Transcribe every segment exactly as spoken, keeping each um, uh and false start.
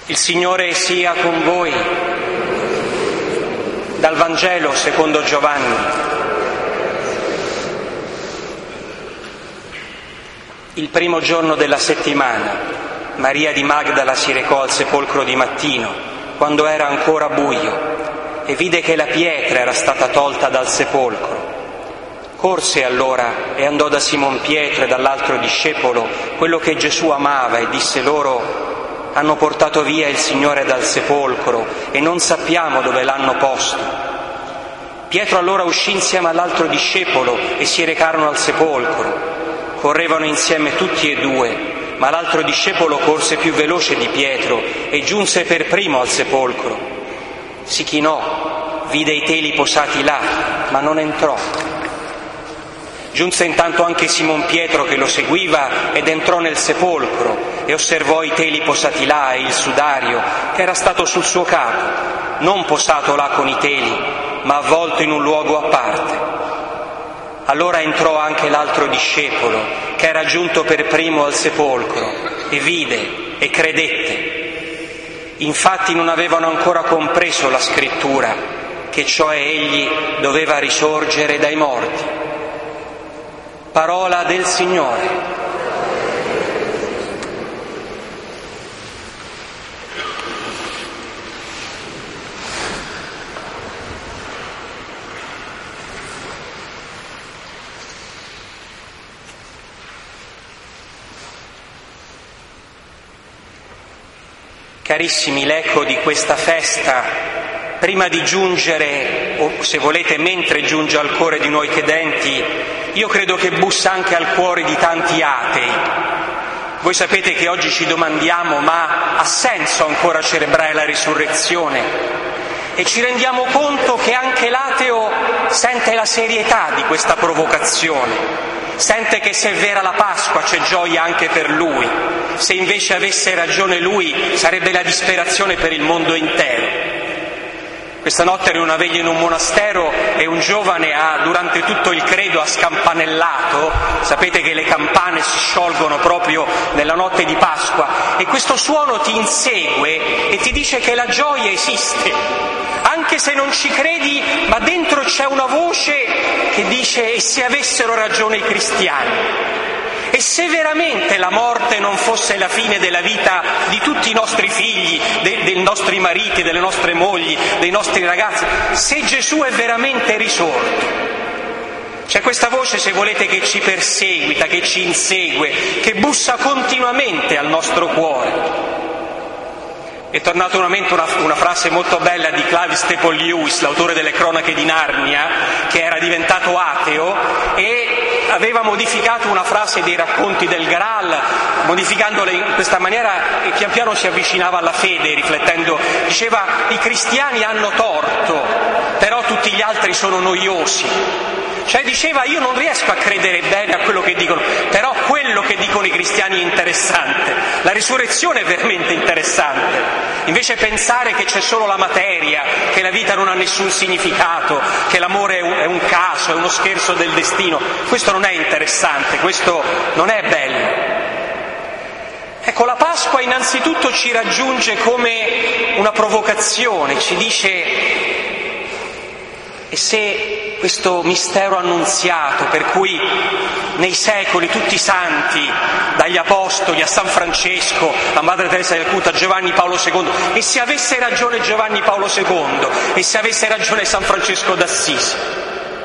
Il Signore sia con voi. Dal Vangelo secondo Giovanni. Il primo giorno della settimana, Maria di Magdala si recò al sepolcro di mattino, quando era ancora buio, e vide che la pietra era stata tolta dal sepolcro. Corse allora e andò da Simon Pietro e dall'altro discepolo, quello che Gesù amava, e disse loro: hanno portato via il Signore dal sepolcro e non sappiamo dove l'hanno posto. Pietro allora uscì insieme all'altro discepolo e si recarono al sepolcro. Correvano insieme tutti e due, ma l'altro discepolo corse più veloce di Pietro e giunse per primo al sepolcro. Si chinò, vide i teli posati là, ma non entrò. Giunse intanto anche Simon Pietro che lo seguiva ed entrò nel sepolcro e osservò i teli posati là e il sudario che era stato sul suo capo, non posato là con i teli, ma avvolto in un luogo a parte. Allora entrò anche l'altro discepolo che era giunto per primo al sepolcro e vide e credette. Infatti non avevano ancora compreso la scrittura, che cioè egli doveva risorgere dai morti. Parola del Signore. Carissimi, l'eco di questa festa, prima di giungere, o se volete mentre giunge al cuore di noi credenti, io credo che bussa anche al cuore di tanti atei. Voi sapete che oggi ci domandiamo: ma ha senso ancora celebrare la risurrezione? E ci rendiamo conto che anche l'ateo sente la serietà di questa provocazione, sente che se è vera la Pasqua c'è gioia anche per lui, se invece avesse ragione lui sarebbe la disperazione per il mondo intero. Questa notte ero in una veglia in un monastero e un giovane ha, durante tutto il credo, ha scampanellato. Sapete che le campane si sciolgono proprio nella notte di Pasqua, e questo suono ti insegue e ti dice che la gioia esiste, anche se non ci credi, ma dentro c'è una voce che dice: e se avessero ragione i cristiani? E se veramente la morte non fosse la fine della vita di tutti i nostri figli, dei, dei nostri mariti, delle nostre mogli, dei nostri ragazzi, se Gesù è veramente risorto? C'è questa voce, se volete, che ci perseguita, che ci insegue, che bussa continuamente al nostro cuore. È tornata in mente una, una frase molto bella di Clive Staple Lewis, l'autore delle Cronache di Narnia, che era diventato ateo e aveva modificato una frase dei racconti del Graal, modificandola in questa maniera, e pian piano si avvicinava alla fede, riflettendo. Diceva: i cristiani hanno torto, però tutti gli altri sono noiosi. Cioè diceva: io non riesco a credere bene a quello che dicono, però quello che dicono i cristiani è interessante, la risurrezione è veramente interessante. Invece pensare che c'è solo la materia, che la vita non ha nessun significato, che l'amore è un, è un caso, è uno scherzo del destino, questo non è interessante, questo non è bello. Ecco, la Pasqua innanzitutto ci raggiunge come una provocazione, ci dice: e se questo mistero annunziato, per cui nei secoli tutti i santi, dagli Apostoli a San Francesco, a Madre Teresa del Calcutta, Giovanni Paolo secondo, e se avesse ragione Giovanni Paolo secondo, e se avesse ragione San Francesco d'Assisi.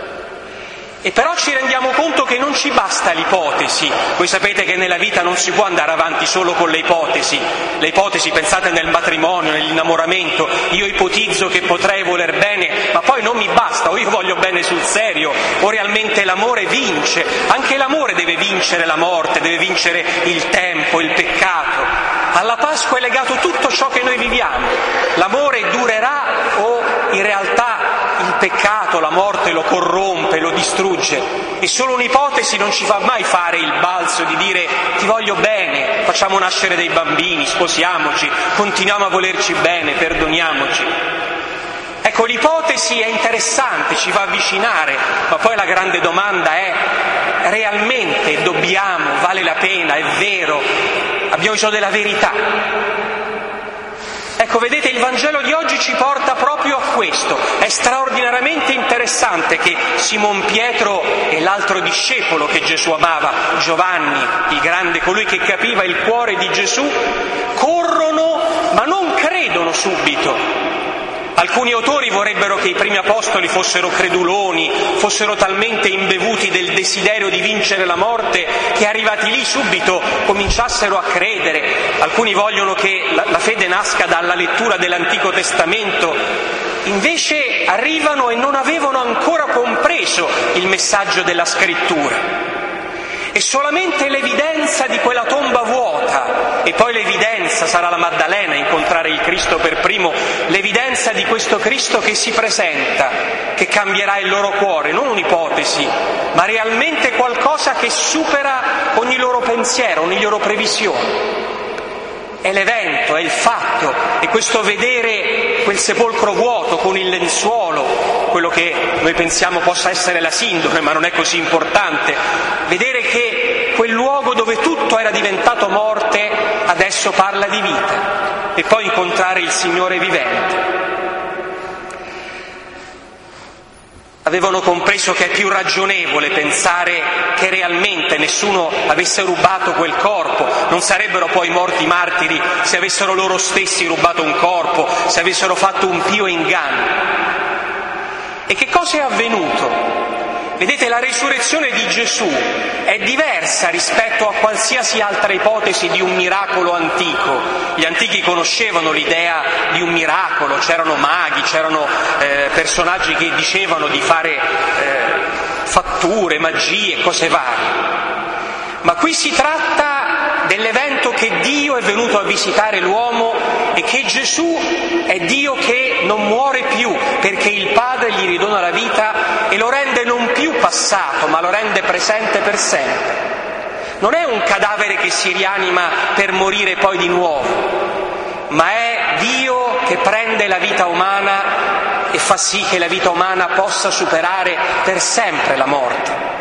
E però ci rendiamo conto che non ci basta l'ipotesi. Voi sapete che nella vita non si può andare avanti solo con le ipotesi. Le ipotesi, pensate nel matrimonio, nell'innamoramento: io ipotizzo che potrei voler bene, ma poi non mi basta, o io voglio bene sul serio, o realmente l'amore vince. Anche l'amore deve vincere la morte, deve vincere il tempo, il peccato. Alla Pasqua è legato tutto ciò che noi viviamo. L'amore durerà o in realtà il peccato, la morte lo corrompe, lo distrugge, e solo un'ipotesi non ci fa mai fare il balzo di dire: ti voglio bene, facciamo nascere dei bambini, sposiamoci, continuiamo a volerci bene, perdoniamoci. Ecco, l'ipotesi è interessante, ci fa avvicinare, ma poi la grande domanda è: realmente dobbiamo, vale la pena, è vero, abbiamo bisogno della verità. Ecco, vedete, il Vangelo di oggi ci porta proprio a questo. È straordinariamente interessante che Simon Pietro e l'altro discepolo che Gesù amava, Giovanni, il grande, colui che capiva il cuore di Gesù, corrono ma non credono subito. Alcuni autori vorrebbero che i primi apostoli fossero creduloni, fossero talmente imbevuti del desiderio di vincere la morte che arrivati lì subito cominciassero a credere. Alcuni vogliono che la, la fede nasca dalla lettura dell'Antico Testamento. Invece arrivano e non avevano ancora compreso il messaggio della Scrittura. E solamente l'evidenza di quella tomba vuota, e poi l'evidenza, sarà la Maddalena a incontrare il Cristo per primo, l'evidenza di questo Cristo che si presenta, che cambierà il loro cuore, non un'ipotesi, ma realmente qualcosa che supera ogni loro pensiero, ogni loro previsione. È l'evento, è il fatto, e questo vedere quel sepolcro vuoto con il lenzuolo, quello che noi pensiamo possa essere la sindone, ma non è così importante, vedere che quel luogo dove tutto era diventato morte adesso parla di vita, e poi incontrare il Signore vivente. Avevano compreso che è più ragionevole pensare che realmente nessuno avesse rubato quel corpo, non sarebbero poi morti martiri se avessero loro stessi rubato un corpo, se avessero fatto un pio inganno. E che cosa è avvenuto? Vedete, la risurrezione di Gesù è diversa rispetto a qualsiasi altra ipotesi di un miracolo antico. Gli antichi conoscevano l'idea di un miracolo, c'erano maghi, c'erano eh, personaggi che dicevano di fare eh, fatture, magie, cose varie. Ma qui si tratta dell'evento che Dio è venuto a visitare l'uomo e che Gesù è Dio che non muore più, perché il Padre gli ridona la vita e lo rende non più passato, ma lo rende presente per sempre. Non è un cadavere che si rianima per morire poi di nuovo, ma è Dio che prende la vita umana e fa sì che la vita umana possa superare per sempre la morte.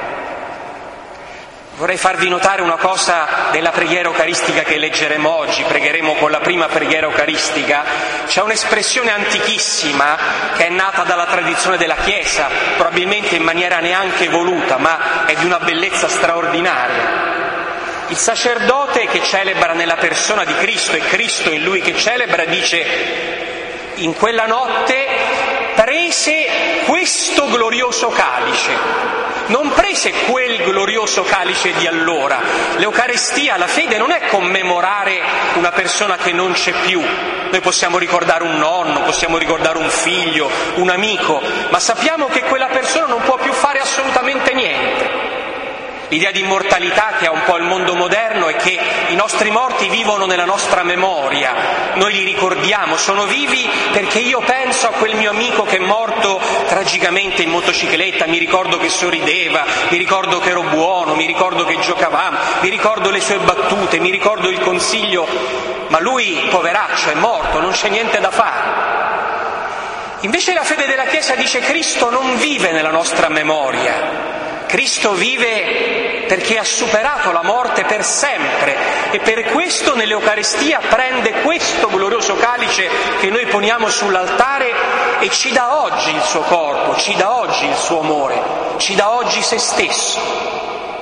Vorrei farvi notare una cosa della preghiera eucaristica che leggeremo oggi, pregheremo con la prima preghiera eucaristica. C'è un'espressione antichissima che è nata dalla tradizione della Chiesa, probabilmente in maniera neanche voluta, ma è di una bellezza straordinaria. Il sacerdote che celebra nella persona di Cristo e Cristo in lui che celebra dice: in quella notte prese questo glorioso calice. Non prese quel glorioso calice di allora. L'Eucaristia, la fede, non è commemorare una persona che non c'è più. Noi possiamo ricordare un nonno, possiamo ricordare un figlio, un amico, ma sappiamo che quella persona non può più fare assolutamente niente. L'idea di immortalità che ha un po' il mondo moderno è che i nostri morti vivono nella nostra memoria, noi li ricordiamo, sono vivi perché io penso a quel mio amico che è morto tragicamente in motocicletta, mi ricordo che sorrideva, mi ricordo che ero buono, mi ricordo che giocavamo, mi ricordo le sue battute, mi ricordo il consiglio, ma lui, poveraccio, è morto, non c'è niente da fare. Invece la fede della Chiesa dice: Cristo non vive nella nostra memoria. Cristo vive perché ha superato la morte per sempre e per questo nell'Eucaristia prende questo glorioso calice che noi poniamo sull'altare e ci dà oggi il suo corpo, ci dà oggi il suo amore, ci dà oggi se stesso.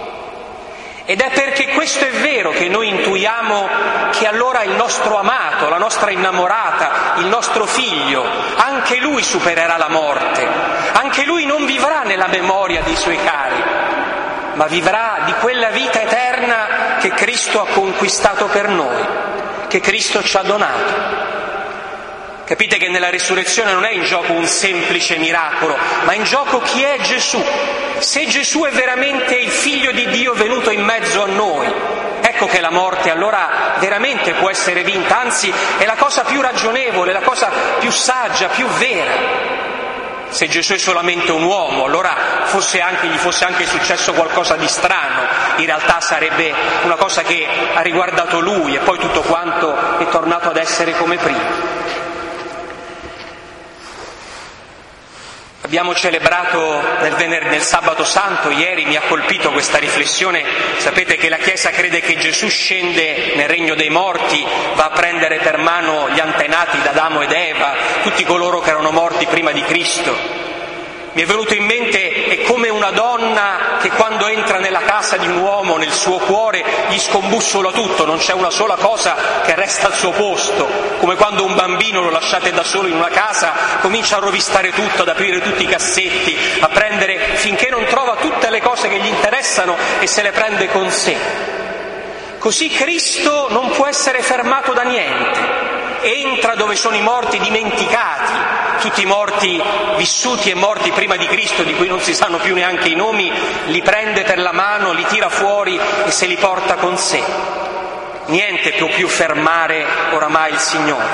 Ed è perché questo è vero che noi intuiamo che allora il nostro amato, la nostra innamorata, il nostro figlio, anche lui supererà la morte, anche lui non vivrà nella memoria dei suoi cari, ma vivrà di quella vita eterna che Cristo ha conquistato per noi, che Cristo ci ha donato. Capite che nella risurrezione non è in gioco un semplice miracolo, ma in gioco chi è Gesù. Se Gesù è veramente il Figlio di Dio venuto in mezzo a noi, ecco che la morte allora veramente può essere vinta, anzi è la cosa più ragionevole, la cosa più saggia, più vera. Se Gesù è solamente un uomo, allora fosse anche, gli fosse anche successo qualcosa di strano, in realtà sarebbe una cosa che ha riguardato lui e poi tutto quanto è tornato ad essere come prima. Abbiamo celebrato nel, vener- nel sabato santo, ieri mi ha colpito questa riflessione, sapete che la Chiesa crede che Gesù scende nel regno dei morti, va a prendere per mano gli antenati d'Adamo ed Eva, tutti coloro che erano morti prima di Cristo. Mi è venuto in mente, è come una donna che quando entra nella casa di un uomo, nel suo cuore, gli scombussola tutto, non c'è una sola cosa che resta al suo posto, come quando un bambino lo lasciate da solo in una casa, comincia a rovistare tutto, ad aprire tutti i cassetti, a prendere, finché non trova tutte le cose che gli interessano e se le prende con sé. Così Cristo non può essere fermato da niente. Entra dove sono i morti dimenticati, tutti i morti vissuti e morti prima di Cristo, di cui non si sanno più neanche i nomi, li prende per la mano, li tira fuori e se li porta con sé. Niente può più fermare oramai il Signore.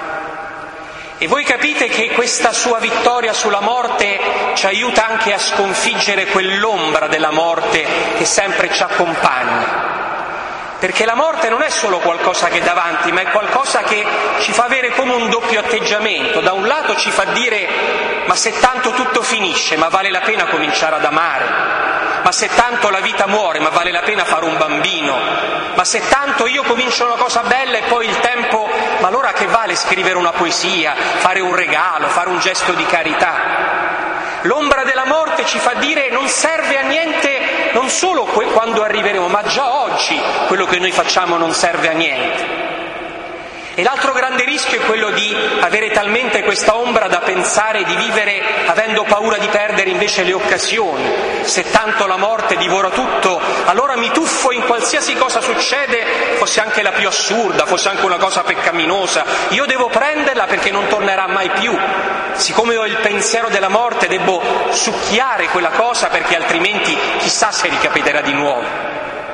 E voi capite che questa sua vittoria sulla morte ci aiuta anche a sconfiggere quell'ombra della morte che sempre ci accompagna. Perché la morte non è solo qualcosa che è davanti, ma è qualcosa che ci fa avere come un doppio atteggiamento. Da un lato ci fa dire: ma se tanto tutto finisce, ma vale la pena cominciare ad amare. Ma se tanto la vita muore, ma vale la pena fare un bambino. Ma se tanto io comincio una cosa bella e poi il tempo, ma allora che vale scrivere una poesia, fare un regalo, fare un gesto di carità? L'ombra della morte ci fa dire: non serve a niente, non solo quando arriveremo, ma già oggi quello che noi facciamo non serve a niente. E l'altro grande rischio è quello di avere talmente questa ombra da pensare di vivere avendo paura di perdere invece le occasioni. Se tanto la morte divora tutto, allora mi tuffo in qualsiasi cosa succede, fosse anche la più assurda, fosse anche una cosa peccaminosa. Io devo prenderla perché non tornerà mai più. Siccome ho il pensiero della morte, devo succhiare quella cosa perché altrimenti chissà se ricapiterà di nuovo.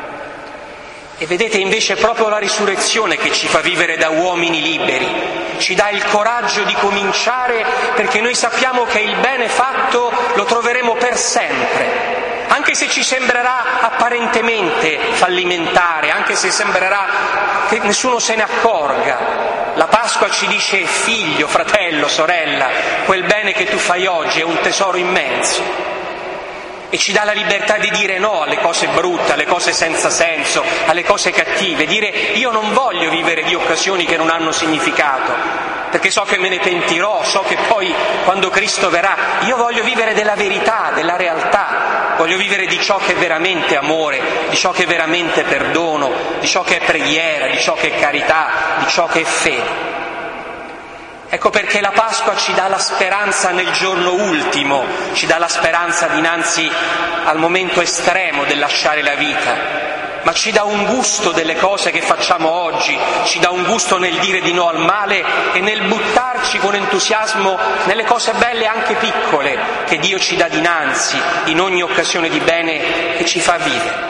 E vedete, invece, proprio la risurrezione che ci fa vivere da uomini liberi, ci dà il coraggio di cominciare, perché noi sappiamo che il bene fatto lo troveremo per sempre, anche se ci sembrerà apparentemente fallimentare, anche se sembrerà che nessuno se ne accorga. La Pasqua ci dice: figlio, fratello, sorella, quel bene che tu fai oggi è un tesoro immenso. E ci dà la libertà di dire no alle cose brutte, alle cose senza senso, alle cose cattive, dire: io non voglio vivere di occasioni che non hanno significato, perché so che me ne pentirò, so che poi quando Cristo verrà, io voglio vivere della verità, della realtà, voglio vivere di ciò che è veramente amore, di ciò che è veramente perdono, di ciò che è preghiera, di ciò che è carità, di ciò che è fede. Ecco perché la Pasqua ci dà la speranza nel giorno ultimo, ci dà la speranza dinanzi al momento estremo del lasciare la vita, ma ci dà un gusto delle cose che facciamo oggi, ci dà un gusto nel dire di no al male e nel buttarci con entusiasmo nelle cose belle anche piccole che Dio ci dà dinanzi in ogni occasione di bene che ci fa vivere.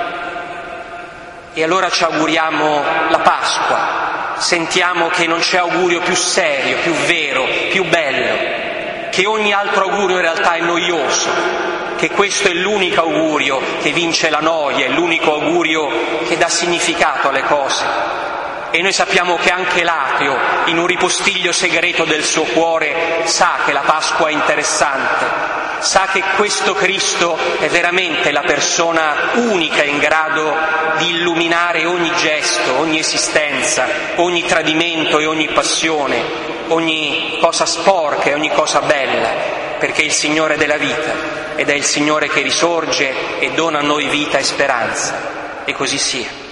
E allora ci auguriamo la Pasqua. Sentiamo che non c'è augurio più serio, più vero, più bello, che ogni altro augurio in realtà è noioso, che questo è l'unico augurio che vince la noia, è l'unico augurio che dà significato alle cose. E noi sappiamo che anche l'ateo, in un ripostiglio segreto del suo cuore, sa che la Pasqua è interessante, sa che questo Cristo è veramente la persona unica in grado di illuminare ogni gesto, ogni esistenza, ogni tradimento e ogni passione, ogni cosa sporca e ogni cosa bella, perché è il Signore della vita ed è il Signore che risorge e dona a noi vita e speranza. E così sia.